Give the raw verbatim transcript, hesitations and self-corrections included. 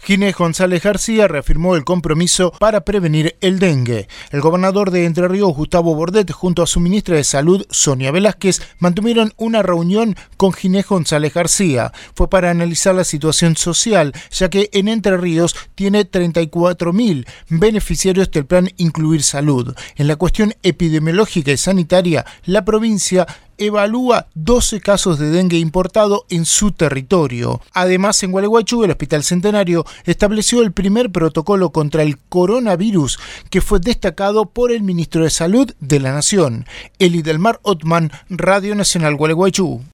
Ginés González García reafirmó el compromiso para prevenir el dengue. El gobernador de Entre Ríos, Gustavo Bordet, junto a su ministra de Salud, Sonia Velázquez, mantuvieron una reunión con Ginés González García. Fue para analizar la situación social, ya que en Entre Ríos tiene treinta y cuatro mil beneficiarios del plan Incluir Salud. En la cuestión epidemiológica y sanitaria, la provincia evalúa doce casos de dengue importado en su territorio. Además, en Gualeguaychú, el Hospital Centenario estableció el primer protocolo contra el coronavirus, que fue destacado por el ministro de Salud de la Nación. Eli Delmar Ottman, Radio Nacional Gualeguaychú.